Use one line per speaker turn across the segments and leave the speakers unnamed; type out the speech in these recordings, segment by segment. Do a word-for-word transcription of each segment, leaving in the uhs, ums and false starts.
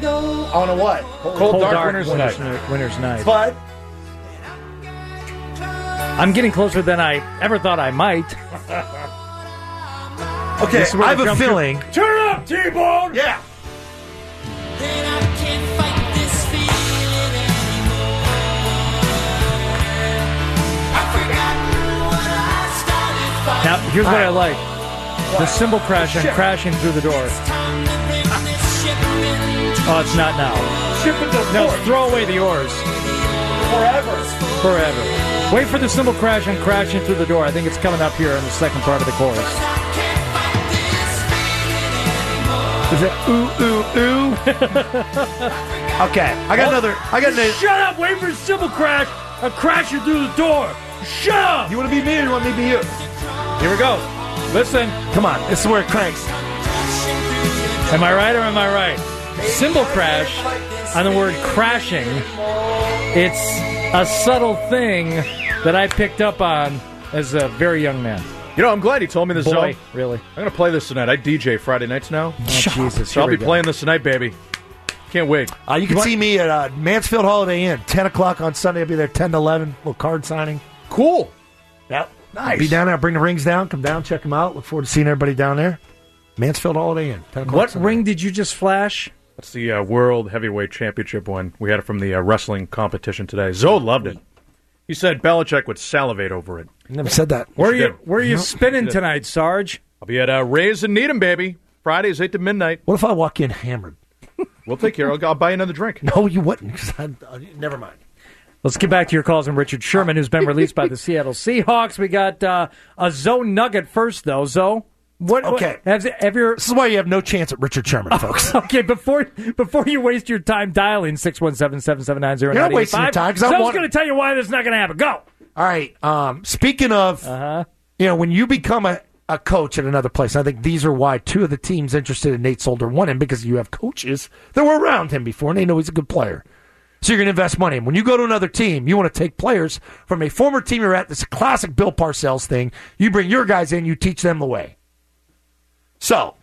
On a what?
Cold, Cold dark, dark winter's,
winter's
night.
night. Winter's night.
But
I'm getting closer than I ever thought I might.
Okay, I have a feeling.
Through. Turn it up, T-Bone!
Yeah.
Now, here's what I like. The cymbal crash and crashing through the door. Oh, it's not now. No, throw away the oars.
Forever.
Forever. Wait for the cymbal crash and crashing through the door. I think it's coming up here in the second part of the chorus. Is it ooh, ooh, ooh?
Okay, I got oh, another. I got another.
Shut up! Wait for the cymbal crash and crashing through the door. Shut up!
You want to be me or you want me to be you?
Here we go. Listen.
Come on. This is where it cranks.
Am I right or am I right? Cymbal crash on the word crashing. It's a subtle thing that I picked up on as a very young man.
You know, I'm glad you told me this.
Boy,
Zoe.
Really?
I'm going to play this tonight. I D J Friday nights now.
Oh, Jesus.
So I'll be go. playing this tonight, baby. Can't wait.
Uh, you can you see me at uh, Mansfield Holiday Inn, ten o'clock on Sunday. I'll be there ten to eleven. Little card signing.
Cool.
Yep.
Nice.
Be down there. Bring the rings down. Come down. Check them out. Look forward to seeing everybody down there. Mansfield Holiday Inn. ten o'clock
What
Sunday.
ring did you just flash?
That's the uh, World Heavyweight Championship one. We had it from the uh, wrestling competition today. Zoe loved it. He said Belichick would salivate over it.
I never said that.
Where are you,
did.
where are you
No.
spinning tonight, Sarge?
I'll be at uh, Ray's and Needham, baby. Fridays, eight to midnight.
What if I walk in hammered?
We'll take care. I'll, I'll buy you another drink.
No, you wouldn't. 'Cause I, I, never mind.
Let's get back to your calls on Richard Sherman, who's been released by the Seattle Seahawks. We got uh, a Zoe nugget first, though. Zoe, what?
Okay.
What, have, have your...
This is why you have no chance at Richard Sherman, folks.
Okay, before before you waste your time dialing six one seven, seven seven nine zero nine eight five,
You're not wasting your time.
Zoe's
want...
going to tell you why this is not going to happen. Go.
All right. Um, speaking of,
uh-huh.
you know, when you become a, a coach at another place, I think these are why two of the teams interested in Nate Solder want him, because you have coaches that were around him before, and they know he's a good player. So you're going to invest money. And when you go to another team, you want to take players from a former team you're at. This is a classic Bill Parcells thing. You bring your guys in, you teach them the way. So,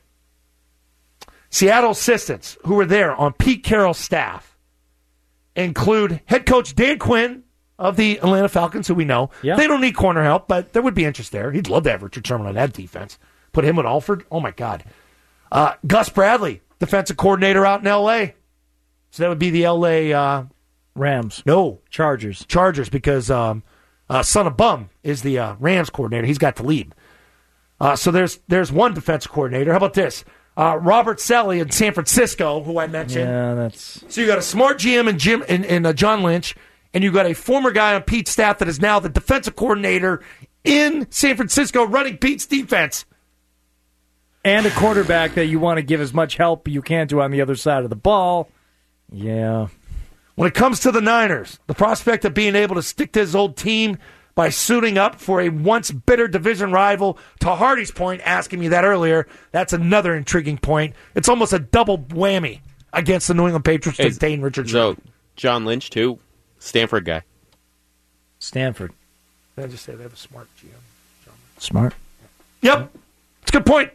Seattle assistants who were there on Pete Carroll's staff include head coach Dan Quinn of the Atlanta Falcons, who we know.
Yeah.
They don't need corner help, but there would be interest there. He'd love to have Richard Sherman on that defense. Put him with Alford. Oh, my God. Uh, Gus Bradley, defensive coordinator out in L A So that would be the L A Uh,
Rams.
no.
Chargers.
Chargers, because um, uh, Son of Bum is the uh, Rams coordinator. He's got to lead. Uh, so there's there's one defensive coordinator. How about this? Uh, Robert Selly in San Francisco, who I mentioned.
Yeah, that's...
So you got a smart G M and Jim and, and uh, John Lynch, and you got a former guy on Pete's staff that is now the defensive coordinator in San Francisco running Pete's defense.
And a quarterback that you want to give as much help you can to on the other side of the ball. Yeah.
When it comes to the Niners, the prospect of being able to stick to his old team by suiting up for a once bitter division rival, to Hardy's point, asking me that earlier, that's another intriguing point. It's almost a double whammy against the New England Patriots to retain Richard
So,
Sherman.
John Lynch, too. Stanford guy.
Stanford.
Did I just say they have a smart G M? John Lynch.
Smart.
Yep. It's a good point.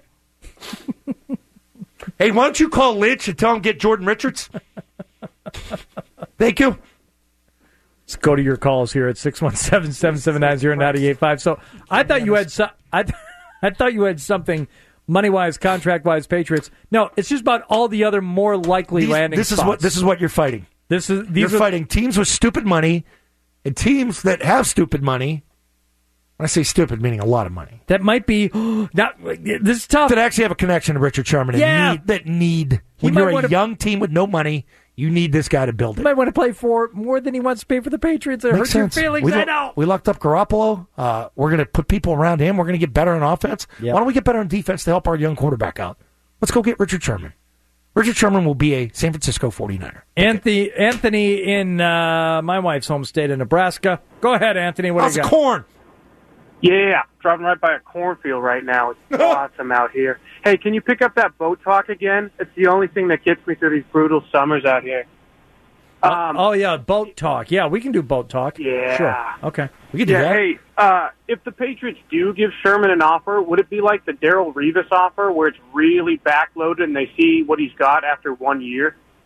Hey, why don't you call Lynch and tell him to get Jordan Richards? Thank you.
Let's go to your calls here at six one seven, seven seven nine, zero nine eight five. So I thought you had so, I, th- I thought you had something money-wise, contract-wise, Patriots. No, it's just about all the other more likely
These,
landing
this
spots.
is what this is what you're fighting.
This is these
you're
are,
fighting teams with stupid money and teams that have stupid money. When I say stupid, meaning a lot of money.
That might be not. This is tough.
That actually have a connection to Richard Sherman. And
Yeah.
need, that need
He
when
might
you're a
wanna-
young team with no money, you need this guy to build
You
it.
might want to play for more than he wants to pay for the Patriots. It
Makes
hurts your
sense.
feelings.
We,
I
lo-
know.
we locked up Garoppolo. Uh, we're going to put people around him. We're going to get better on offense.
Yep.
Why don't we get better on defense to help our young quarterback out? Let's go get Richard Sherman. Richard Sherman will be a San Francisco forty-niner.
Anthony, Anthony in uh, my wife's home state of Nebraska. Go ahead, Anthony. What
How's
do you
the
got?
corn?
Yeah, driving right by a cornfield right now. It's awesome out here. Hey, can you pick up that boat talk again? It's the only thing that gets me through these brutal summers out here. Um,
oh, yeah, boat talk. Yeah, we can do boat talk.
Yeah.
Sure. Okay.
We can do
yeah,
that.
hey, uh, if the Patriots do give Sherman an offer, would it be like the Darrelle Revis offer where it's really backloaded and they see what he's got after one year?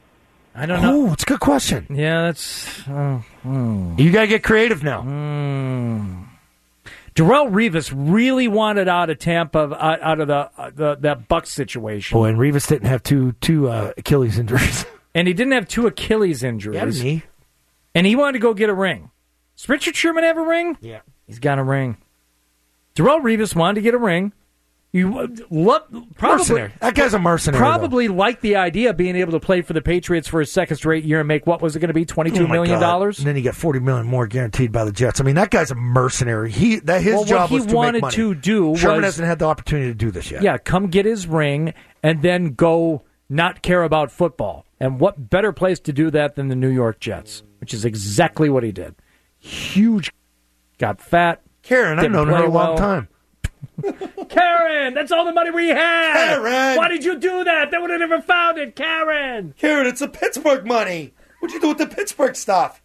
I don't know.
Oh, it's a good question.
Yeah, that's. Uh, hmm.
You got to get creative now.
Mm. Darrelle Revis really wanted out of Tampa, out, out of the, uh, the that Bucs situation.
Boy, and Revis didn't have two two uh, Achilles injuries.
And he didn't have two Achilles injuries.
He had a knee.
And he wanted to go get a ring. Does Richard Sherman have a ring?
Yeah.
He's got a ring. Darrelle Revis wanted to get a ring. You uh, lo- probably
mercenary. That guy's a mercenary.
Probably liked the idea of being able to play for the Patriots for a second straight year and make, what was it going to be, twenty-two
oh
million dollars?
And then you get forty million dollars more guaranteed by the Jets. I mean, that guy's a mercenary. He that his
well,
job
what
was
he
to
wanted
make money.
to do
Sherman
was,
hasn't had the opportunity to do this yet.
Yeah, come get his ring and then go not care about football. And what better place to do that than the New York Jets, which is exactly what he did. Huge, got fat.
Karen, I've known her a long
well.
time.
Karen, that's all the money we had.
Karen!
Why did you do that? They would have never found it, Karen.
Karen, it's the Pittsburgh money. What'd you do with the Pittsburgh stuff?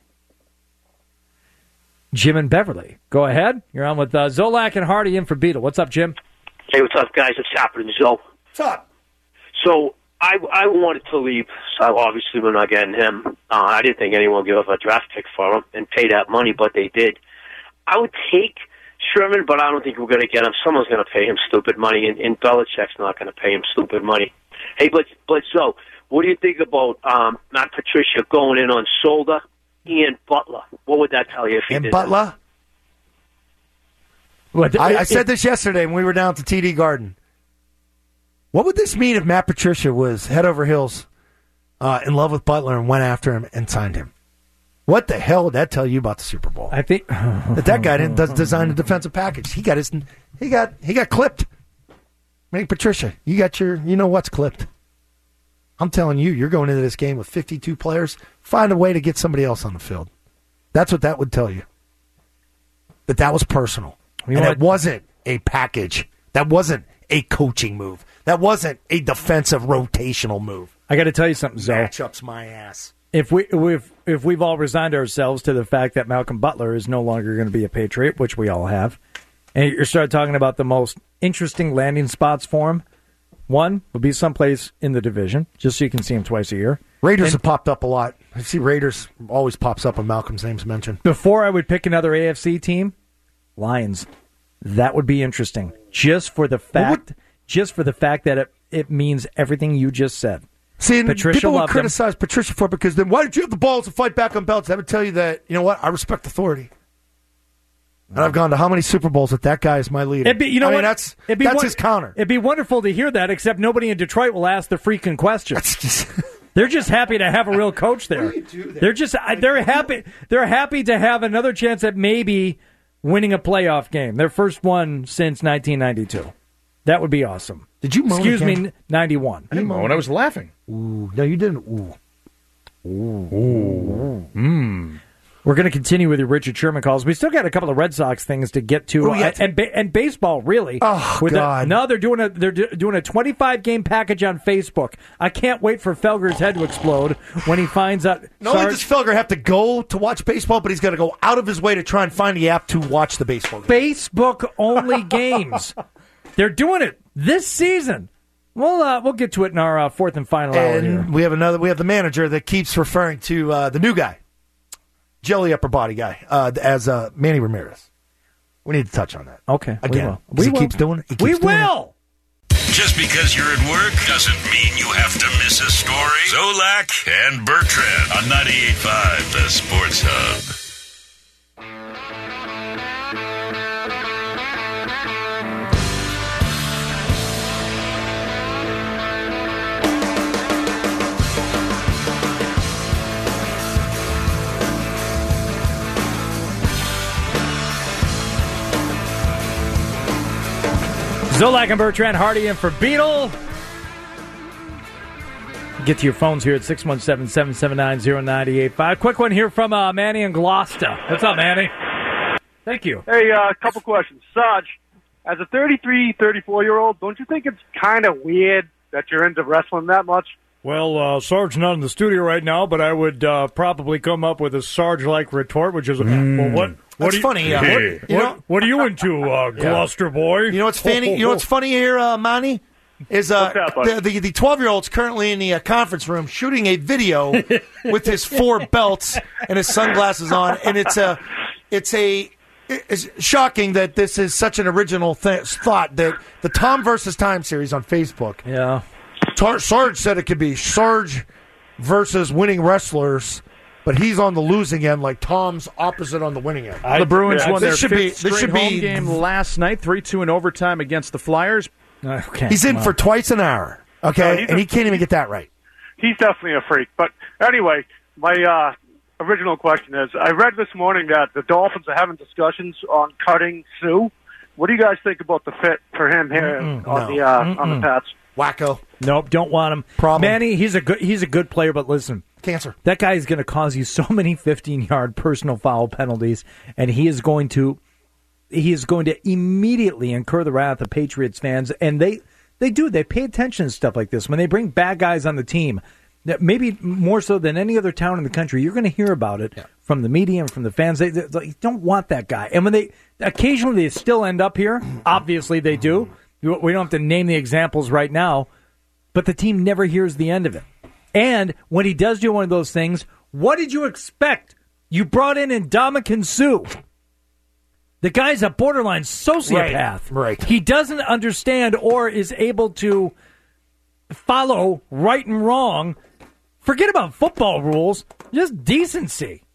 Jim and Beverly, go ahead. You're on with uh, Zolak and Hardy in for Beetle. What's up, Jim?
Hey, what's up, guys? It's happening, Zoe.
What's up?
So I I wanted to leave, so obviously we're not getting him. Uh, I didn't think anyone would give up a draft pick for him and pay that money, but they did. I would take Sherman, but I don't think we're going to get him. Someone's going to pay him stupid money, and, and Belichick's not going to pay him stupid money. Hey, but, but so, what do you think about um, Matt Patricia going in on Solder and Butler? What would that tell you if he
And
did
Butler?
What,
I,
it,
I said
it,
this yesterday when we were down at the T D Garden. What would this mean if Matt Patricia was head over heels uh, in love with Butler and went after him and signed him? What the hell would that tell you about the Super Bowl?
I think
that that guy didn't does design a defensive package. He got his he got he got clipped. Hey, Patricia, you got your you know what's clipped. I'm telling you, you're going into this game with fifty-two players. Find a way to get somebody else on the field. That's what that would tell you. That that was personal.
You
and
know
it wasn't a package. That wasn't a coaching move. That wasn't a defensive rotational move.
I got to tell you something, Zoe.
Matchups my ass.
If we if if we've all resigned ourselves to the fact that Malcolm Butler is no longer going to be a Patriot, which we all have, and you start talking about the most interesting landing spots for him, one would be someplace in the division, just so you can see him twice a year.
Raiders
and
have popped up a lot. I see Raiders always pops up when Malcolm's name's mentioned.
Before I would pick another A F C team, Lions. That would be interesting, just for the fact, well, just for the fact that it, it means everything you just said.
See, and
Patricia
people would
loved
criticize
him.
Patricia for it because then why did you have the balls to fight back on Belichick? I would tell you that, you know what, I respect authority. And I've gone to how many Super Bowls that that guy is my leader.
It'd be, you know
I mean,
what?
that's,
it'd be
that's
one,
his counter.
It'd be wonderful to hear that, except nobody in Detroit will ask the freaking question.
Just,
they're just happy to have a real coach there.
there?
They're just they're happy they're happy to have another chance at maybe winning a playoff game. Their first one since nineteen ninety-two. That would be awesome.
Did you moan
Excuse
again?
me, ninety-one.
I didn't moan. I was laughing.
Ooh, no, you didn't. Ooh.
Ooh. Mmm.
We're going to continue with your Richard Sherman calls. We still got a couple of Red Sox things to get to,
Oh, yeah.
uh, and ba- and baseball really.
Oh,
With
God.
A, no, they're doing a they're do, doing a twenty-five game package on Facebook. I can't wait for Felger's head to explode when he finds out.
Not only does Felger have to go to watch baseball, but he's got to go out of his way to try and find the app to watch the baseball game.
Facebook only games. They're doing it this season. We'll uh, we'll get to it in our uh, fourth and final hour here.
And we have another. We have the manager that keeps referring to uh, the new guy, jelly upper body guy, uh, as uh, Manny Ramirez. We need to touch on that.
Okay,
again.
we will.
We
We
he
will.
keeps doing it. He keeps
We
doing
will.
Just because you're at work doesn't mean you have to miss a story. Zolak and Bertrand on ninety-eight point five, the Sports Hub.
Zolak and Bertrand Hardy in for Beetle. Get to your phones here at six one seven, seven seven nine, zero nine eight five. Quick one here from uh, Manny in Gloucester. What's up, Manny? Thank you.
Hey, a uh, couple questions. Sarge, as a thirty-three, thirty-four-year-old, don't you think it's kind of weird that you're into wrestling that much?
Well, uh, Sarge's not in the studio right now, but I would uh, probably come up with a Sarge-like retort, which is, mm. well, what? What
That's
are you,
funny. Uh,
What,
you know,
what, what are you into, uh, Gloucester boy?
You know what's funny? You know what's funny here, uh, Manny? is uh,
What's that, bud?
the the the twelve-year-old's currently in the uh, conference room shooting a video with his four belts and his sunglasses on, and it's a it's a it's shocking that this is such an original th- thought that the Tom versus Time series on Facebook.
Yeah.
Tar- Sarge said it could be Sarge versus winning wrestlers, but he's on the losing end, like Tom's opposite on the winning end.
The Bruins
Yeah,
won
this
their
should
fifth
be- this
straight
should
home
be-
game last night, three two in overtime against the Flyers.
Okay.
He's in
Wow.
for twice an hour, okay,
No, he's
and
a-
he can't even get that right.
He's definitely a freak. But anyway, my uh, original question is, I read this morning that the Dolphins are having discussions on cutting Sue. What do you guys think about the fit for him here
Mm-mm,
on
no.
the uh, on the Pats?
Wacko.
Nope, don't want him.
Problem.
Manny, he's a good he's a good player, but listen,
Cancer.
that guy is going to cause you so many fifteen-yard personal foul penalties, and he is going to he is going to immediately incur the wrath of Patriots fans, and they they do they pay attention to stuff like this when they bring bad guys on the team. That maybe more so than any other town in the country, you're going to hear about it yeah. from the media and from the fans. They, they, they don't want that guy, and when they occasionally they still end up here. Obviously, they do. We don't have to name the examples right now, but the team never hears the end of it. And when he does do one of those things, what did you expect? You brought in Ndamukong Suh. The guy's a borderline sociopath.
Right, right.
He doesn't understand or is able to follow right and wrong. Forget about football rules. Just decency.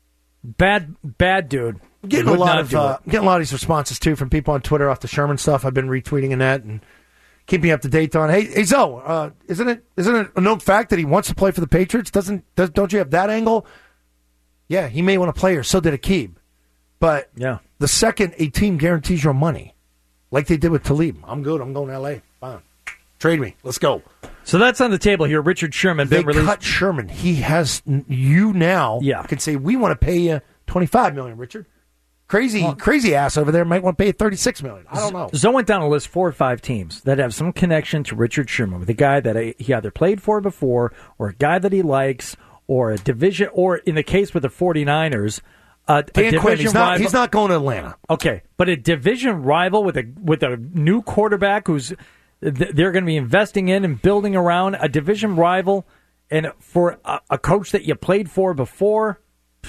Bad, bad dude.
Getting a
Would
lot
not
of
do
uh,
it.
getting a lot of these responses too from people on Twitter off the Sherman stuff. I've been retweeting in that and keeping up to date on. Hey, hey Zoe, uh, isn't it isn't it a known fact that he wants to play for the Patriots? Doesn't does, don't you have that angle? Yeah, he may want to play, or so did Aqib. But
Yeah.
the second a team guarantees your money, like they did with Talib, I'm good. I'm going to L A. Fine, trade me. Let's go.
So that's on the table here. Richard Sherman
They
been released.
cut Sherman. He has you now.
Yeah.
Can say we want to pay you twenty-five million dollars, Richard. Crazy, crazy ass over there might want to pay thirty-six million dollars. I don't know.
Zoe went down a list four or five teams that have some connection to Richard Sherman, with a guy that he either played for before, or a guy that he likes, or a division, or in the case with the 49ers, a,
Dan
a
Quinn,
division
he's not,
rival.
he's not going to Atlanta.
Okay, but a division rival with a with a new quarterback who's th- they're going to be investing in and building around, a division rival, and for a, a coach that you played for before.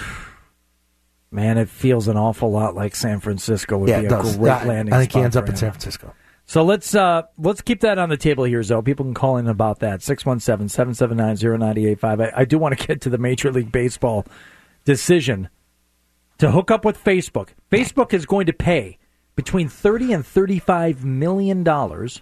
Man, it feels an awful lot like San Francisco would
Yeah,
be
it
a
does.
great
I,
landing
I think
spot
he ends
for
up in
him.
San Francisco.
So let's uh, let's keep that on the table here, Zoe. People can call in about that. six one seven, seven seven nine, zero nine eight five. I, I do want to get to the Major League Baseball decision to hook up with Facebook. Facebook is going to pay between thirty and thirty-five million dollars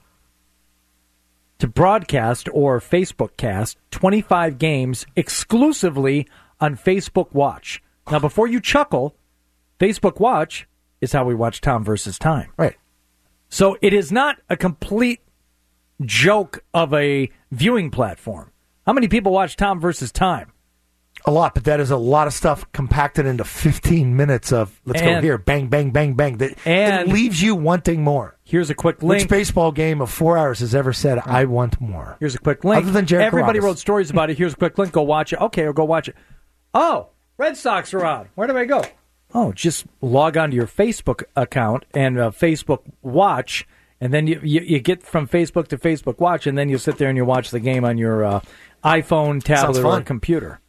to broadcast or Facebook cast twenty-five games exclusively on Facebook Watch. Now, before you chuckle, Facebook Watch is how we watch Tom versus Time.
Right.
So it is not a complete joke of a viewing platform. How many people watch Tom versus Time?
A lot, but that is a lot of stuff compacted into fifteen minutes of, let's
And-
go here, bang, bang, bang, bang. That,
And-
it leaves you wanting more.
Here's a quick link.
Which baseball game of four hours has ever said, I want more?
Here's a quick link.
Other than Jared
Everybody
Carrabis.
wrote stories about it. Here's a quick link. Go watch it. Okay, or go watch it. Oh, Red Sox are on. Where do I go? Oh, just log on to your Facebook account and uh, Facebook Watch, and then you, you you get from Facebook to Facebook Watch, and then you sit there and you watch the game on your uh, iPhone, tablet, or
fun.
computer.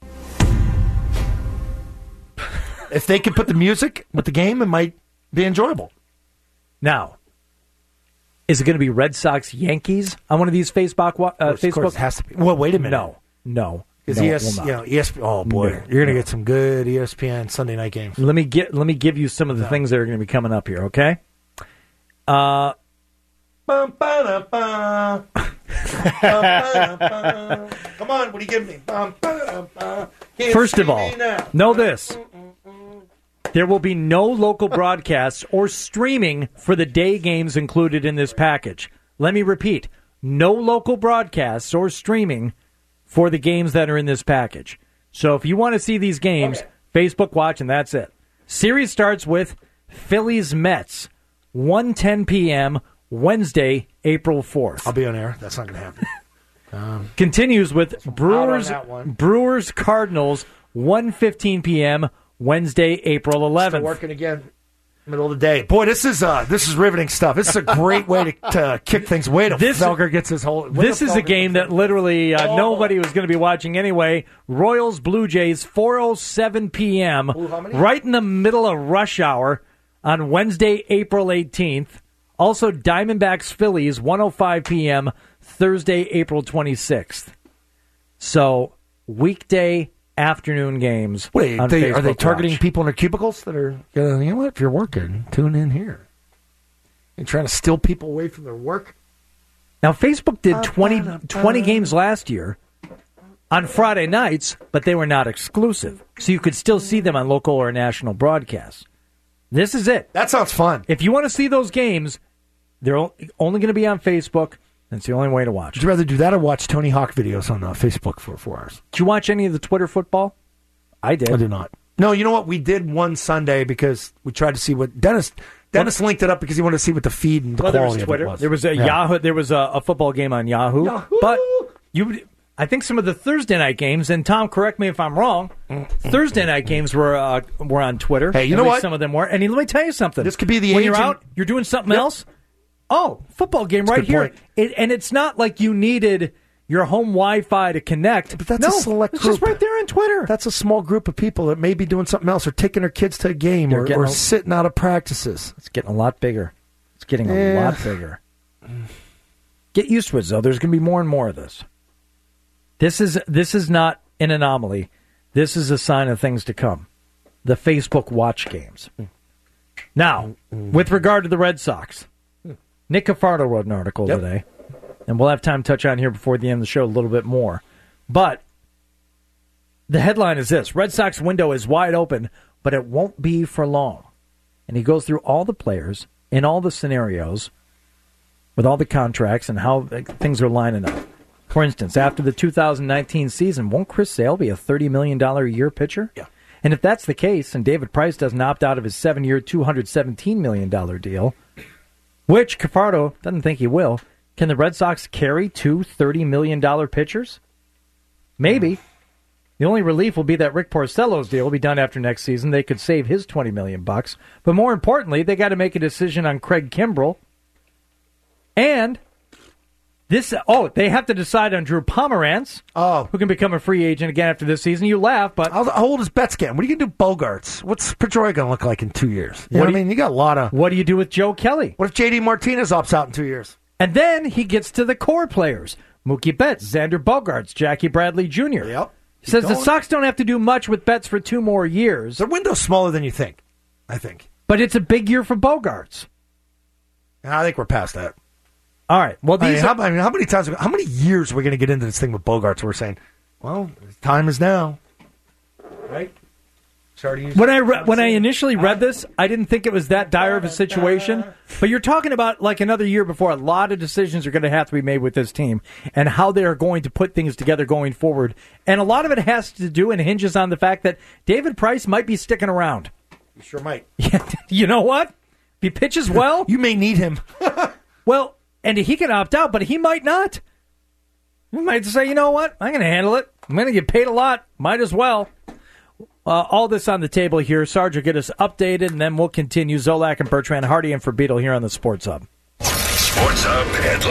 If they could put the music with the game, it might be enjoyable.
Now, is it going to be Red Sox Yankees on one of these Facebook? Uh,
Of course,
Facebook
of course it has to be. Well, wait a minute.
No, no.
Because
no,
E
it
S,
will
you
not.
know, E S P N, oh boy,
No,
you're going to
no.
get some good E S P N Sunday night games.
Let me get. Let me give you some of the things that are going to be coming up here. Okay. Uh,
Bum, ba, da, ba. Bum, ba, da, ba. Come on, what do you give me? Bum, ba, da, ba. Can't
First
see
of all,
me now.
know this. There will be no local broadcasts or streaming for the day games included in this package. Let me repeat. No local broadcasts or streaming for the games that are in this package. So if you want to see these games,
Okay.
Facebook Watch, and that's it. Series starts with Phillies-Mets, one ten p.m., Wednesday, April fourth.
I'll be on air. That's not going to happen. Um,
Continues with Brewers
that one.
Brewers Cardinals, one fifteen p.m., Wednesday, April
Still
eleventh.
working again. Middle of the day. Boy, this is uh, this is riveting stuff. This is a great way to, to kick things. Wait till
This-
Felger gets his whole...
This is a game that literally uh,
Oh.
nobody was going to be watching anyway. Royals Blue Jays, four oh seven p.m.,
how many?
right in the middle of rush hour on Wednesday, April eighteenth. Also, Diamondbacks Phillies, one oh five p.m., Thursday, April twenty-sixth. So, weekday afternoon games.
Wait,
on
they, are they
Facebook
targeting
Watch.
people in their cubicles that are, gonna, you know what, if you're working, tune in here. You're trying to steal people away from their work?
Now, Facebook did twenty, twenty games last year on Friday nights, but they were not exclusive. So you could still see them on local or national broadcasts. This is it.
That sounds fun.
If you want to see those games, they're o- only going to be on Facebook. That's the only way to watch.
Would you rather do that or watch Tony Hawk videos on uh, Facebook for four hours?
Did you watch any of the Twitter football? I did.
I did not. No, you know what? We did one Sunday because we tried to see what Dennis Dennis linked it up because he wanted to see what the feed and the
Well, there was
quality
Twitter.
of it was.
There was a
Yeah.
Yahoo. There was a, a football game on Yahoo.
Yahoo!
But you, I think some of the Thursday night games. And Tom, correct me if I'm wrong. Thursday night games were uh, were on Twitter.
Hey, you
At
know
least
what?
Some of them were. And let me tell you something.
This could be the
when
age
you're
and-
out, you're doing something
Yep.
else. Oh, football game
That's a
right
good
here.
point.
It, and it's not like you needed your home Wi-Fi to connect.
But that's
no,
a select
it's
group.
just right there on Twitter.
That's a small group of people that may be doing something else or taking their kids to a game
They're
or,
getting
or
a-
sitting out of practices.
It's getting a lot bigger. It's getting a
Yeah.
lot bigger. Get used to it, though. There's going to be more and more of this. This is this is not an anomaly. This is a sign of things to come. The Facebook Watch games. Now, with regard to the Red Sox, Nick Cafardo wrote an article
Yep.
today, and we'll have time to touch on here before the end of the show a little bit more. But the headline is this: Red Sox window is wide open, but it won't be for long. And he goes through all the players in all the scenarios with all the contracts and how things are lining up. For instance, after the two thousand nineteen season, won't Chris Sale be a thirty million dollars a year pitcher?
Yeah.
And if that's the case, and David Price doesn't opt out of his seven-year, two hundred seventeen million dollars deal, which Cafardo doesn't think he will, can the Red Sox carry two thirty million dollars pitchers? Maybe. The only relief will be that Rick Porcello's deal will be done after next season. They could save his twenty million bucks. But more importantly, they got to make a decision on Craig Kimbrell. And this, oh, they have to decide on Drew Pomerantz,
Oh.
who can become a free agent again after this season. You laugh, but
How, how old is Betts getting? What are you going to do Bogarts? What's Pedroia going to look like in two years? You know
What
what I
do you-
mean? You got a lot of...
what do you do with Joe Kelly?
What if J D Martinez opts out in two years?
And then he gets to the core players. Mookie Betts, Xander Bogaerts, Jackie Bradley Junior
Yep.
He says
Keep
the
going.
Sox don't have to do much with Betts for two more years,
Their window's smaller than you think, I think.
but it's a big year for Bogaerts.
And I think we're past that.
All right. Well,
I mean,
these
how,
are,
I mean, how many times, how many years are we going to get into this thing with Bogarts? We're saying, well, time is now. Right? Sorry to use
when I re- when I initially read this, I didn't think it was that dire of a situation. But you're talking about like another year before a lot of decisions are going to have to be made with this team and how they are going to put things together going forward. And a lot of it has to do and hinges on the fact that David Price might be sticking around.
You sure might.
You know what? If he pitches well,
You may need him.
well, and he can opt out, but he might not. He might say, you know what? I'm going to handle it. I'm going to get paid a lot. Might as well. Uh, all this on the table here. Sarge will get us updated, and then we'll continue. Zolak and Bertrand Hardy and for Beetle here on the Sports Hub.
Sports Hub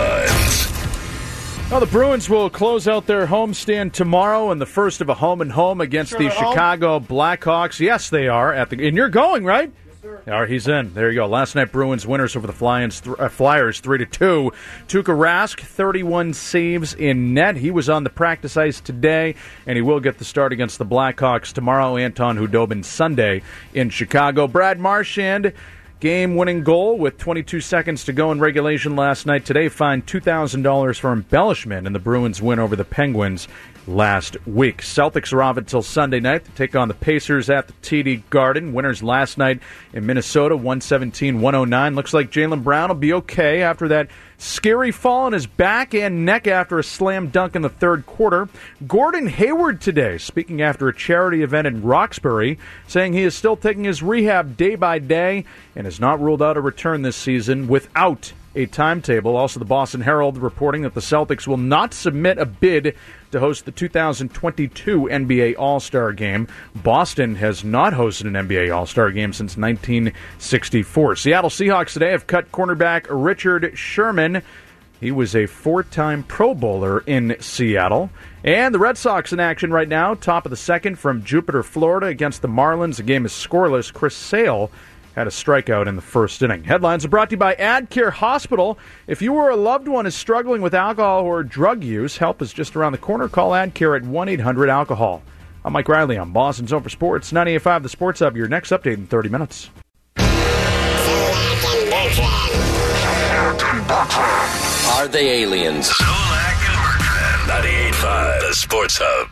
headlines.
Well, the Bruins will close out their homestand tomorrow in the first of a home and home against
Sure
the
they're home?
Chicago Blackhawks. Yes, they are. At the and you're going, right? All right, he's in. There you go. Last night, Bruins winners over the Flyers, th- uh, Flyers three to two. Tuukka Rask, thirty-one saves in net. He was on the practice ice today, and he will get the start against the Blackhawks tomorrow. Anton Hudobin Sunday in Chicago. Brad Marchand, game-winning goal with twenty-two seconds to go in regulation last night. Today, fined two thousand dollars for embellishment in the Bruins' win over the Penguins last week. Celtics are off until Sunday night to take on the Pacers at the T D Garden. Winners last night in Minnesota, one seventeen one oh nine. Looks like Jaylen Brown will be okay after that scary fall on his back and neck after a slam dunk in the third quarter. Gordon Hayward today, speaking after a charity event in Roxbury, saying he is still taking his rehab day by day and has not ruled out a return this season without a timetable. Also, the Boston Herald reporting that the Celtics will not submit a bid to host the two thousand twenty-two N B A All-Star Game. Boston has not hosted an N B A All-Star Game since nineteen sixty-four. Seattle Seahawks today have cut cornerback Richard Sherman. He was a four-time Pro Bowler in Seattle. And the Red Sox in action right now, top of the second from Jupiter, Florida, against the Marlins. The game is scoreless. Chris Sale had a strikeout in the first inning. Headlines are brought to you by AdCare Hospital. If you or a loved one is struggling with alcohol or drug use, help is just around the corner. Call AdCare at one eight hundred alcohol. I'm Mike Riley on Boston Zone for Sports. ninety-eight point five The Sports Hub, your next update in thirty minutes.
Are they aliens?
Zolak and Bertrand. ninety-eight point five The Sports Hub.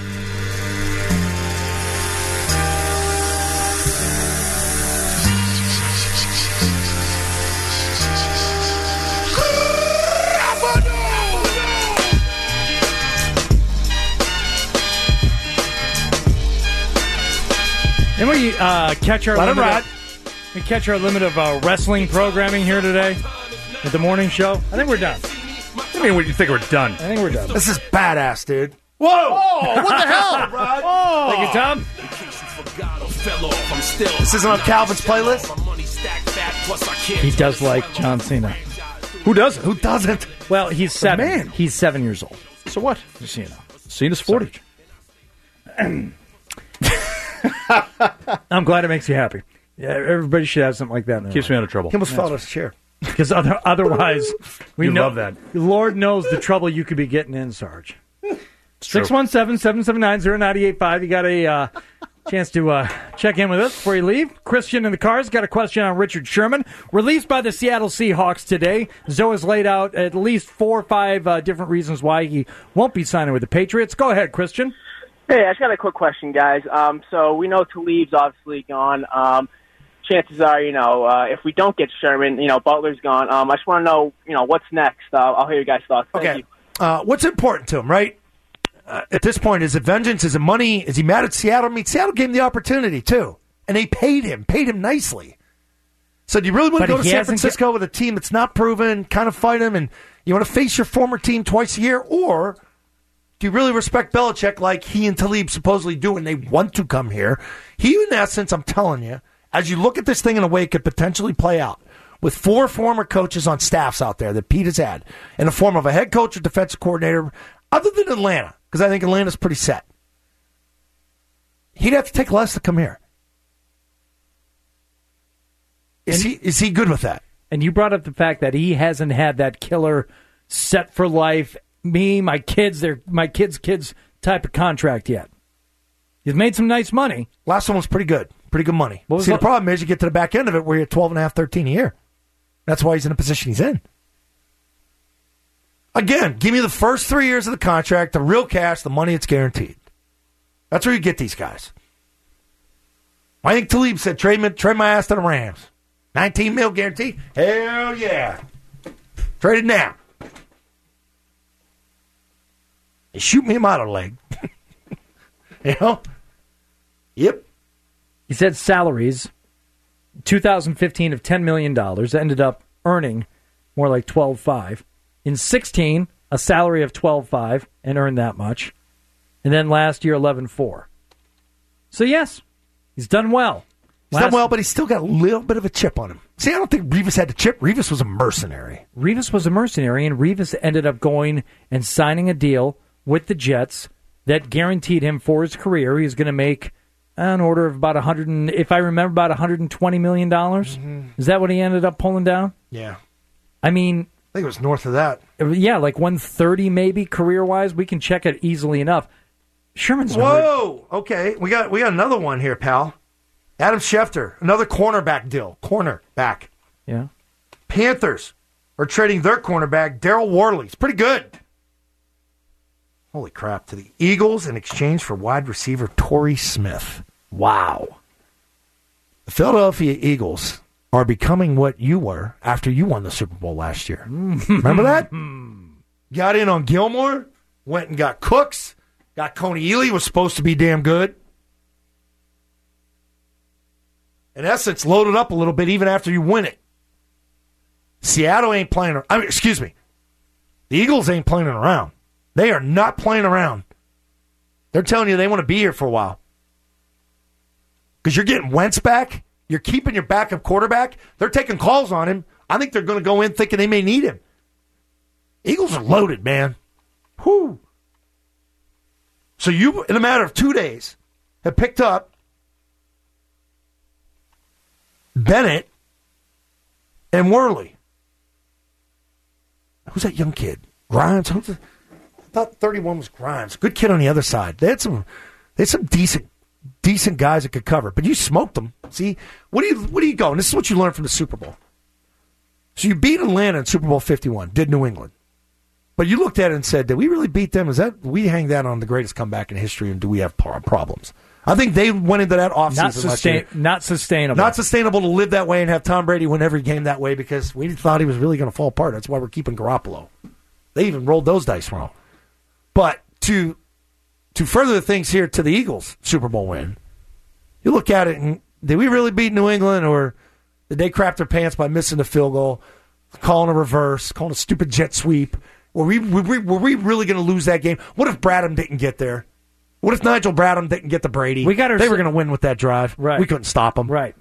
And we uh, catch our
Let it
limit
ride.
of, we catch our limit of uh, wrestling programming here today at the morning show. I think we're done.
I mean, what do you think we're done?
I think we're done.
This is badass, dude.
Whoa! Oh, what the hell?
Oh. Thank you, Tom.
This isn't on Calvin's playlist?
He does like John Cena.
Who doesn't?
Who doesn't?
Well, he's seven.
man.
He's seven years old.
So what?
Just so you know.
Cena's forty.
I'm glad it makes you happy. Yeah, everybody should have something like that in their
Keeps
life.
me out of trouble.
He almost fell out of his chair.
Because other, otherwise, we
You
know
love that.
Lord knows the trouble you could be getting in, Sarge.
true.
six one seven, seven seven nine, zero nine eight five. You got a uh, chance to uh, check in with us before you leave. Christian in the car's got a question on Richard Sherman. Released by the Seattle Seahawks today. Zoe has laid out at least four or five uh, different reasons why he won't be signing with the Patriots. Go ahead, Christian.
Hey, I just got a quick question, guys. Um, so we know Talib's obviously gone. Um, chances are, you know, uh, if we don't get Sherman, you know, Butler's gone. Um, I just want to know, you know, what's next. Uh, I'll hear your guys' thoughts. Thank
Okay.
you.
Uh, what's important to him, right? Uh, at this point, is it vengeance? Is it money? Is he mad at Seattle? I mean, Seattle gave him the opportunity, too. And they paid him, paid him nicely. So do you really want to
But
go to
he
San
hasn't
Francisco
get-
with a team that's not proven, kind of fight him, and you want to face your former team twice a year? Or do you really respect Belichick like he and Talib supposedly do, and they want to come here? He, in essence, I'm telling you, as you look at this thing in a way it could potentially play out, with four former coaches on staffs out there that Pete has had, in the form of a head coach or defensive coordinator, other than Atlanta, because I think Atlanta's pretty set, he'd have to take less to come here. Is he is he good with that?
And you brought up the fact that he hasn't had that killer set for life, me, my kids, they're my kids' kids type of contract yet. He's made some nice money.
Last one was pretty good. Pretty good money.
What was
See, the
the-
problem is you get to the back end of it where you're twelve and a half, thirteen a year. That's why he's in the position he's in. Again, give me the first three years of the contract, the real cash, the money it's guaranteed. That's where you get these guys. I think Talib said, trade, me, trade my ass to the Rams. nineteen mil guaranteed? Hell yeah. Trade it now. And shoot me a model leg. You know? Yep.
He said salaries, two thousand fifteen of ten million dollars, ended up earning more like twelve point five. In sixteen, a salary of twelve point five and earned that much. And then last year, eleven point four. So yes, he's done well.
He's done well, but he's still got a little bit of a chip on him. See, I don't think Revis had the chip. Revis was a mercenary.
Revis was a mercenary, and Revis ended up going and signing a deal with the Jets that guaranteed him for his career he was going to make an order of about one hundred, and, if I remember, about one hundred twenty million dollars. Mm-hmm. Is that what he ended up pulling down?
Yeah.
I mean,
I think it was north of that.
Yeah, like one thirty maybe career-wise. We can check it easily enough. Sherman's
Whoa! Okay, we got we got another one here, pal. Adam Schefter, another cornerback deal. Cornerback.
Yeah.
Panthers are trading their cornerback, Daryl Worley. It's pretty good. Holy crap. To the Eagles in exchange for wide receiver Torrey Smith. Wow. The Philadelphia Eagles are becoming what you were after you won the Super Bowl last year. Remember that? Got in on Gilmore, went and got Cooks, got Coney Ely, was supposed to be damn good. In essence, loaded up a little bit even after you win it. Seattle ain't playing. I mean, excuse me. The Eagles ain't playing around. They are not playing around. They're telling you they want to be here for a while. Because you're getting Wentz back. You're keeping your backup quarterback. They're taking calls on him. I think they're going to go in thinking they may need him. Eagles are loaded, man. Whew. So you, in a matter of two days, have picked up Bennett and Worley. Who's that young kid? Grimes? Who's the, I thought thirty-one was Grimes. Good kid on the other side. They had some, they had some decent, decent guys that could cover. But you smoked them. See, what do you, what do you go? And this is what you learned from the Super Bowl. So you beat Atlanta in Super Bowl fifty-one. Did New England? But you looked at it and said, did we really beat them? Is that we hang that on the greatest comeback in history, and do we have problems? I think they went into that offseason
not, sustain, not sustainable.
Not sustainable to live that way and have Tom Brady win every game that way because we thought he was really going to fall apart. That's why we're keeping Garoppolo. They even rolled those dice wrong. But to to further the things here to the Eagles' Super Bowl win, you look at it and did we really beat New England, or did they crap their pants by missing the field goal, calling a reverse, calling a stupid jet sweep? Were we, were we, were we really going to lose that game? What if Bradham didn't get there? What if Nigel Bradham didn't get the Brady?
We got
they were going to win with that drive.
Right.
We couldn't stop them.
Right.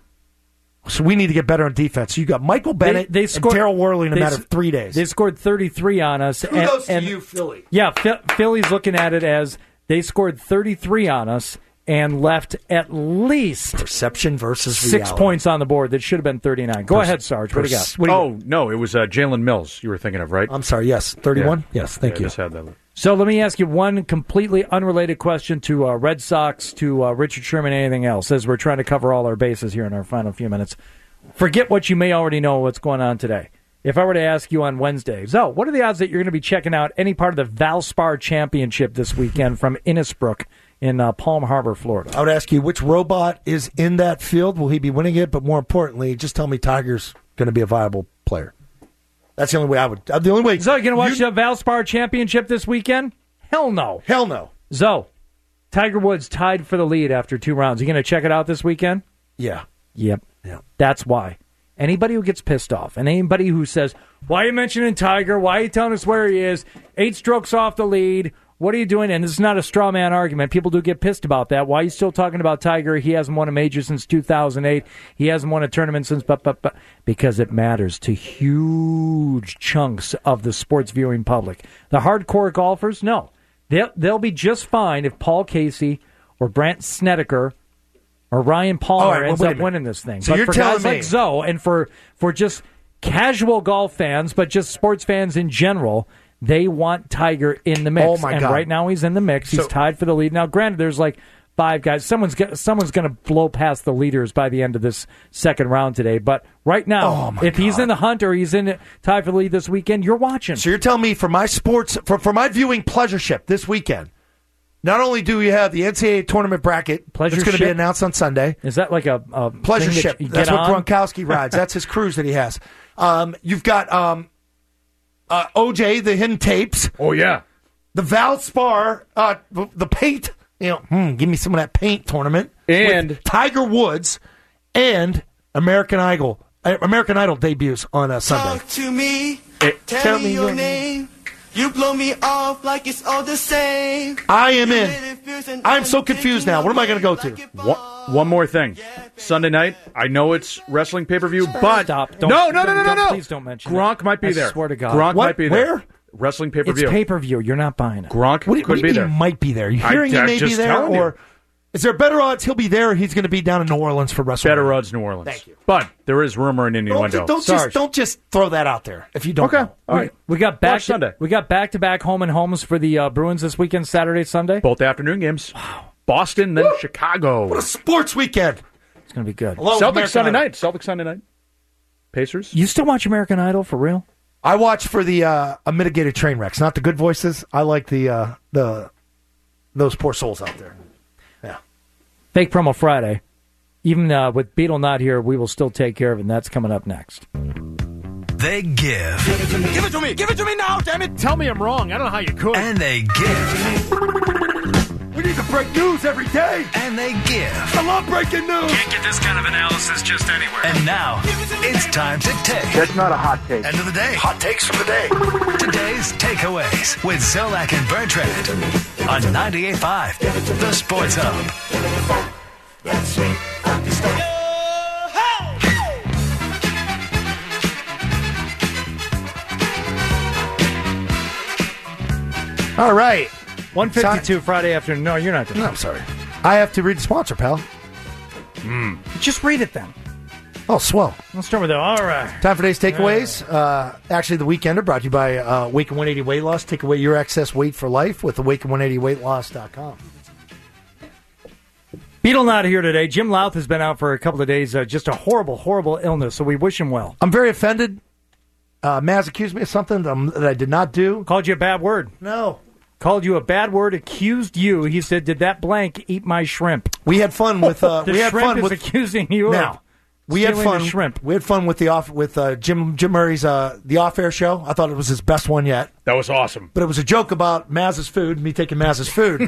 So we need to get better on defense. So you got Michael Bennett
they, they scored,
and Darryl Worley in a
they,
matter of three days.
They scored thirty-three on us.
Kudos
and, and,
to you, Philly.
Yeah, Philly's looking at it as they scored thirty-three on us and left at least
perception versus
six
reality.
points on the board that should have been thirty-nine. Go
Pers-
ahead, Sarge. What do you got?
What do you
oh,
got?
no, it was uh, Jalen Mills you were thinking of, right?
I'm sorry, yes. thirty-one?
Yeah.
Yes, thank
yeah,
you.
I just had that.
So let me ask you one completely unrelated question to uh, Red Sox, to uh, Richard Sherman, anything else, as we're trying to cover all our bases here in our final few minutes. Forget what you may already know what's going on today. If I were to ask you on Wednesday, so what are the odds that you're going to be checking out any part of the Valspar Championship this weekend from Innisbrook in uh, Palm Harbor, Florida?
I would ask you, which robot is in that field? Will he be winning it? But more importantly, just tell me Tiger's going to be a viable player. That's the only way I would. The only way.
So you going to watch you, the Valspar Championship this weekend? Hell no.
Hell no.
Zo, Tiger Woods tied for the lead after two rounds. You going to check it out this weekend?
Yeah.
Yep.
Yeah.
That's why. Anybody who gets pissed off and anybody who says, why are you mentioning Tiger? Why are you telling us where he is? Eight strokes off the lead. What are you doing? And this is not a straw man argument. People do get pissed about that. Why are you still talking about Tiger? He hasn't won a major since two thousand eight. He hasn't won a tournament since... But, but, but, because it matters to huge chunks of the sports viewing public. The hardcore golfers, no. They'll, they'll be just fine if Paul Casey or Brandt Snedeker or Ryan Palmer
right, well,
ends
wait
up
a
winning this thing.
So
but
you're
for
telling
guys
me-
like Zoe and for, for just casual golf fans, but just sports fans in general, they want Tiger in the mix.
Oh, my
and
God.
right now he's in the mix. He's
So-
tied for the lead. Now, granted, there's like five guys. Someone's go- someone's going to blow past the leaders by the end of this second round today. But right now,
Oh, my
if he's
God.
in the hunt or he's in it, tied for the lead this weekend, you're watching.
So you're telling me for my sports, for, for my viewing pleasureship this weekend, not only do we have the N C double A tournament bracket that's going to be
Pleasureship?
announced on Sunday.
Is that like a, a
Pleasure
thing that
ship.
you
That's
get
what
on?
Gronkowski rides. That's his cruise that he has. Um, you've got um, uh, O J, the hidden tapes,
Oh, yeah.
the Valspar, uh, the, the paint. You know, hmm, give me some of that paint tournament.
And-
with Tiger Woods and American Idol. uh, American Idol debuts on uh, Sunday.
Talk to me,
It-
tell,
tell
me
me
your
your
name. You blow me off like it's all the same.
I am in. I'm so confused now. What am I going to go to?
One, one more thing. Sunday night, I know it's wrestling pay-per-view, but...
Stop. Don't-
no, no, no, no, no,
don't-
no.
please don't mention
Gronk
it.
might be
I
there.
swear to God.
Gronk
What?
might be there.
Where?
Wrestling
It's
pay-per-view.
pay-per-view. You're not buying it.
Gronk
What do, you-
could
what do
be
you mean
there.
he might be there? You
I-
hearing he
I'm
may be
just
there?
telling you.
Or is there better odds he'll be there or he's going to be down in New Orleans for WrestleMania?
Better odds, New Orleans.
Thank you.
But there is rumor in
Don't,
innuendo.
don't,
Sarge.
just, don't just throw that out there if you don't
Okay.
know.
All right.
We got back
Watch Sunday.
We got back to back home and homes for the uh, Bruins this weekend, Saturday, Sunday.
Both afternoon games. Boston, then Chicago.
What a sports weekend.
It's going to be good.
Along with
Celtics
American
Sunday
Idol.
night. Celtics Sunday night. Pacers.
You still watch American Idol for real?
I watch for the uh, unmitigated train wrecks, not the good voices. I like the uh, the those poor souls out there. Yeah.
Fake Promo Friday. Even uh, with Beetle not here, we will still take care of it, and that's coming up next.
They give.
Give it to me. Give it to me. Give it to me now, damn it.
Tell me I'm wrong. I don't know how you could.
And they give.
We need to break news every day.
And they give.
I love breaking news.
Can't get this kind of analysis just anywhere.
And now, it's time to take.
That's not a hot take.
End of the day. Hot takes from the day. Today's Takeaways with Zolak and Bertrand on ninety-eight point five, The Sports Hub.
All right.
one fifty-two Friday afternoon. No, you're not doing
No,
it.
I'm sorry. I have to read the sponsor, pal.
Just read it then.
Oh, swell.
Let's start with that. All right.
Time for today's takeaways. Uh, actually, the Weekender brought to you by uh, Awaken one eighty Weight Loss. Take away your excess weight for life with awaken one eighty weight loss dot com.
Beetle not here today. Jim Louth has been out for a couple of days. Uh, just a horrible, horrible illness, so we wish him well.
I'm very offended. Uh, Maz accused me of something that, I'm, that I did not do.
Called you a bad word.
No.
Called you a bad word, accused you. He said, did that blank eat my shrimp?
We had fun with... Uh,
the
we had
shrimp
fun
is
with,
accusing you
now,
of
we had
stealing
fun.
the shrimp.
We had fun with the off with uh, Jim Jim Murray's uh, the off air show. I thought it was his best one yet.
That was awesome.
But it was a joke about Maz's food, me taking Maz's food.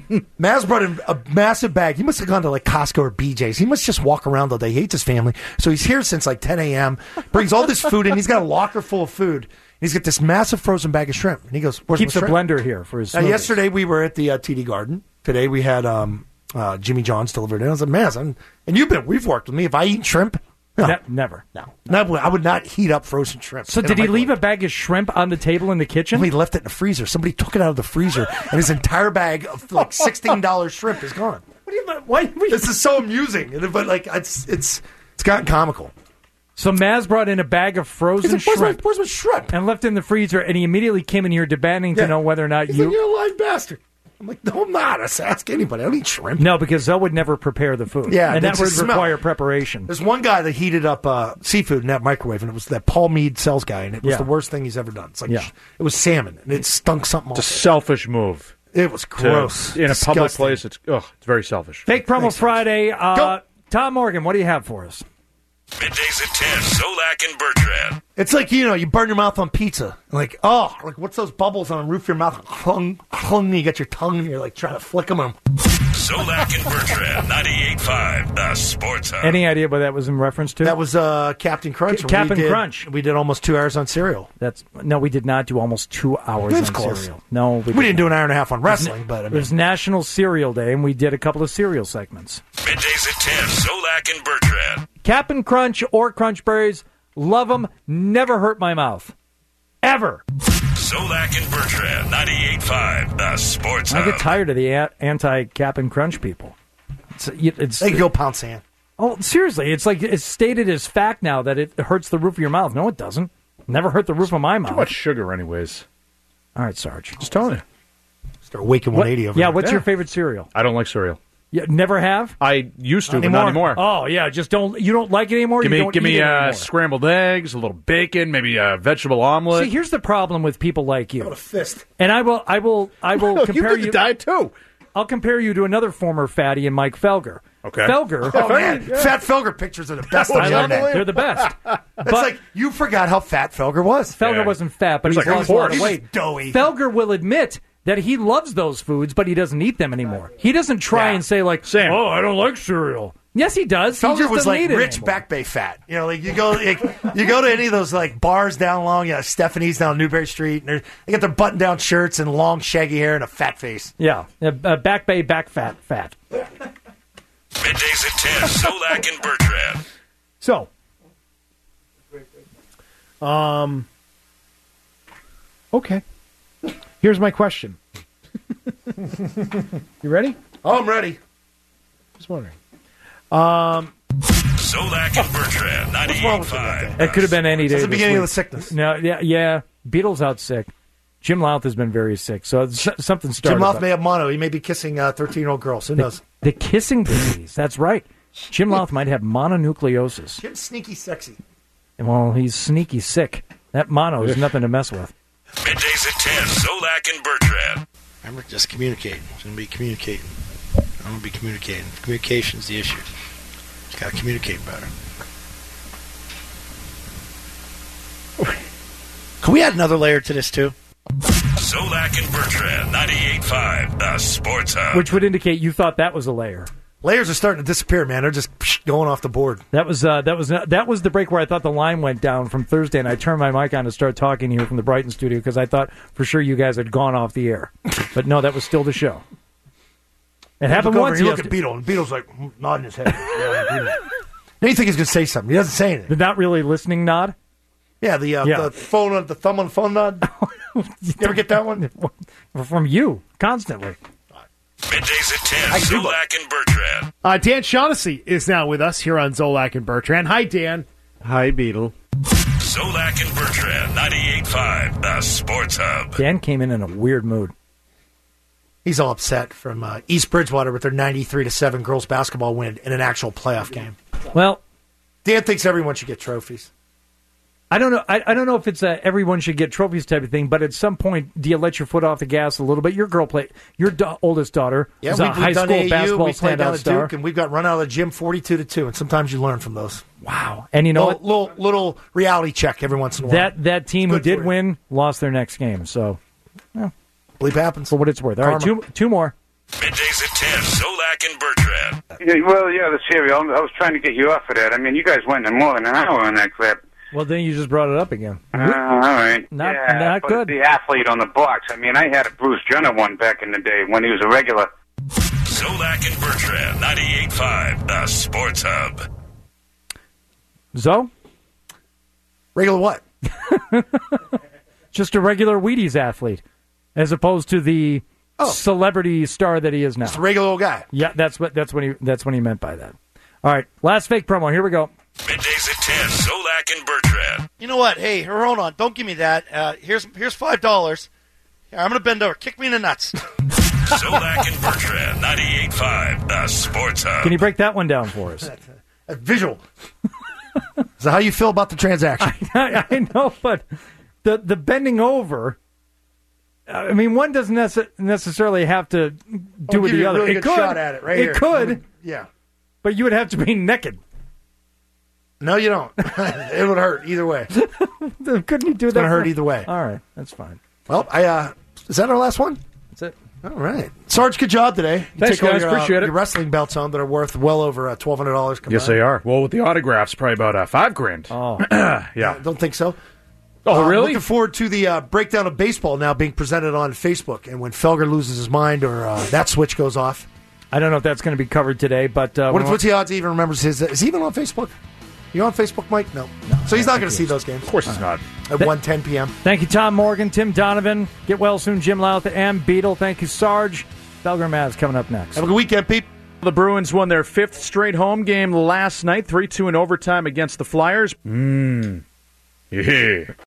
Maz brought in a massive bag. He must have gone to like Costco or B J's. He must just walk around all day. He hates his family, so he's here since like ten a.m. Brings all this food in. He's got a locker full of food. And he's got this massive frozen bag of shrimp. And he goes, "Where's
Keeps
my
a
shrimp?"
blender here for his
Uh,
smoothies.
yesterday we were at the uh, T D Garden. Today we had um, uh, Jimmy John's delivered in. I was like, Maz, I'm, and you've been, we've worked with me. If I eat shrimp, no,
Ne- never.
no, no, I would not heat up frozen shrimp.
So
in a
did he
microwave.
leave a bag of shrimp on the table in the kitchen?
He left it in the freezer. Somebody took it out of the freezer, and his entire bag of like sixteen dollars shrimp is gone.
What do you mean? Why?
This is so amusing, and- but like it's it's it's gotten comical.
So Maz brought in a bag of frozen
He's like, where's, my,
shrimp
where's my shrimp?
and left it in the freezer, and he immediately came in here demanding
Yeah.
to know whether or not
He's
you...
like, you're a lying bastard. I'm like, no, I'm not. I just ask anybody. I don't eat shrimp.
No, because Zoe would never prepare the food.
Yeah,
and that
that's
would
the smell.
require preparation.
There's one guy that heated up uh, seafood in that microwave, and it was that Paul Mead Sells guy, and it was
Yeah.
the worst thing he's ever done. It's like
Yeah.
it was salmon, and it stunk something
It's a
off.
selfish move.
It was
To-
gross.
in a public
Disgusting.
place, it's ugh, it's very selfish.
Fake promo
Thanks,
Friday. Uh,
Go.
Tom Morgan, what do you have for us?
Middays at ten, Zolak and Bertrand.
It's like, you know, you burn your mouth on pizza. Like, oh, like what's those bubbles on the roof of your mouth? Clung, clung, you got your tongue, and you're like trying to flick them.
Zolak and Bertrand, ninety-eight point five, The Sports Hub.
Any idea what that was in reference to?
That was uh, Captain Crunch.
C-
and
Captain
we did,
Crunch.
We did almost two hours on cereal.
That's no, we did not do almost two hours
It was
on
close.
cereal. No, we,
We didn't do an hour and a half on wrestling,
It
but I
It
mean,
was National Cereal Day, and we did a couple of cereal segments.
Middays at ten, Zolak and Bertrand.
Captain Crunch or Crunch Berries, love them. Never hurt my mouth, ever.
Zolak and Bertrand, ninety-eight point five, The Sports
I
Hub.
get tired of the a- anti-Captain Crunch people. It's, it's
they go pound sand.
oh, seriously, it's like it's stated as fact now that it hurts the roof of your mouth. No, it doesn't. Never hurt the roof of my mouth.
Too much sugar, anyways.
All right, Sarge.
Just telling you.
Start waking
What-
one eighty over
yeah,
there.
what's your favorite cereal?
I don't like cereal.
You never have?
I used to, but not anymore.
Oh yeah, just don't. You don't like it anymore.
give
you
me,
don't
give
eat
me
it
uh,
anymore.
scrambled eggs, a little bacon, maybe a vegetable omelet.
See, here's the problem with people like you.
What a fist.
And I will, I will, I will
you
compare
did
you.
the diet too.
I'll compare you to another former fatty and Mike Felger.
Okay.
Felger.
Oh, man. Fat Felger pictures are the best on
I
the
love
internet.
them. They're the best.
It's like you forgot how fat Felger was.
Felger
Yeah.
wasn't fat, but
He
he's
was like a
lost a lot
horse.
of
He was
weight.
doughy.
Felger will admit that he loves those foods, but he doesn't eat them anymore. He doesn't try
Yeah.
and say like,
Same.
"Oh, I don't like cereal." Yes, he does. He
Felger
just
was
doesn't
like
eat it
rich
anymore.
Back Bay fat. You know, like you go, like, you go to any of those like bars down along, yeah, Stephanie's down Newberry Street, and they're- they got their button-down shirts and long shaggy hair and a fat face.
Yeah, uh, uh, Back Bay, back fat, fat.
Middays at ten, Zolak and Bertrand.
So,
Um. Okay. Here's my question. You ready?
Oh, I'm ready.
Just wondering. Um.
Zolak and Bertrand, ninety-eight point five.
it could have been any day.
That's the
this
beginning of
week.
the sickness.
No, yeah, yeah. Beatles out sick. Jim Louth has been very sick, so it's, something started.
Jim Louth
up.
may have mono. He may be kissing uh, thirteen-year-old girls. Who knows?
The kissing disease. That's right. Jim Louth might have mononucleosis.
Jim's sneaky sexy.
And well, he's sneaky sick. That mono is nothing to mess with.
Middays at ten, Zolak and Bertrand.
Remember, just communicate. It's going to be communicating. I'm going to be communicating. Communication's the issue. Just got to communicate better.
Can we add another layer to this, too?
Zolak and Bertrand, ninety-eight point five, the Sports Hub.
Which would indicate you thought that was a layer.
Layers are starting to disappear, man. They're just psh, going off the board.
That was uh, that was that was the break where I thought the line went down from Thursday, and I turned my mic on to start talking here from the Brighton studio because I thought for sure you guys had gone off the air. But no, that was still the show. It happened
look
once.
Over, you look at Beetle, and Beetle's like nodding his head. Yeah, then you think he's going to say something. He doesn't say anything.
The not really listening nod?
Yeah, the uh,
Yeah.
the phone, the thumb on the phone nod. You ever get that one?
From you, constantly.
Middays at ten, Zolak and Bertrand.
Uh, Dan Shaughnessy is now with us here on Zolak and Bertrand. Hi, Dan.
Hi, Beetle.
Zolak and Bertrand, ninety-eight point five, the Sports Hub.
Dan came in in a weird mood.
He's all upset from uh, East Bridgewater with their ninety-three to seven girls basketball win in an actual playoff game.
Well,
Dan thinks everyone should get trophies.
I don't know. I, I don't know if it's a everyone should get trophies type of thing, but at some point, do you let your foot off the gas a little bit? Your girl play. Your da- oldest daughter
Yeah,
is
we've,
a
we've
high
done
school
A A U,
basketball
we played down
standout
at
star.
Duke, and we've got run out of the gym forty-two to two, and sometimes you learn from those.
Wow. And you know
little,
what?
Little, little reality check every once in a while.
That that team who
Good for
did
you.
win lost their next game. So, yeah,
believe happens
for what it's worth. All right,
Karma.
two two more.
Middays at ten, Zolak and Bertrand.
Yeah, well, yeah, the cereal. I was trying to get you off of that. I mean, you guys went in more than an hour on that clip.
Well, then you just brought it up again.
Uh, all right.
Not-
yeah,
not
but
good.
The athlete on the box. I mean, I had a Bruce Jenner one back in the day when he was a regular.
Zolak and Bertrand, ninety-eight point five, the Sports Hub.
Zoe?
Regular what?
Just a regular Wheaties athlete, as opposed to the
Oh.
celebrity star that he is now.
Just a regular old guy.
Yeah, that's what that's what he that's what he meant by that. All right, last fake promo. Here we go.
Middays at ten, Zolak and Bertrand.
You know what? Hey, hold on. Don't give me that. Uh, here's here's five dollars. Here, I'm going to bend over. Kick me in the nuts.
Zolak and Bertrand, ninety-eight point five, the Sports Hub.
Can you break that one down for us?
A visual. Is that how you feel about the transaction?
I, I know, but the the bending over. I mean, one doesn't nece- necessarily have to do
I'll
with
give
the
you a
other.
really
it
good
could.
shot at it right
it
here.
could.
Yeah.
But you would have to be naked.
No, you don't. It would hurt either way.
Couldn't you do
It's
that?
gonna hurt
for-
either way.
All right, that's fine.
Well, I uh, is that our last one?
That's it.
All right, Sarge, good job today. You
Thanks,
take all
guys.
Your, uh,
Appreciate it.
Your wrestling belts on that are worth well over uh, twelve hundred dollars.
Yes, they are. Well, with the autographs, probably about uh, five grand.
Oh,
yeah.
Don't think so.
Oh,
Uh,
really?
Looking forward to the uh, breakdown of baseball now being presented on Facebook, and when Felger loses his mind or uh, that switch goes off.
I don't know if that's going to be covered today, but uh,
What, what's the odds he even remembers his? Is he even on Facebook? You on Facebook, Mike? No. So he's not going to see those games. Of
course he's not.
At one ten p.m.
Thank you, Tom Morgan, Tim Donovan. Get well soon, Jim Louth, and Beetle. Thank you, Sarge. Felger and Mavs coming up next.
Have a good weekend, Pete.
The Bruins won their fifth straight home game last night, three two in overtime against the Flyers. Mmm. Yeah.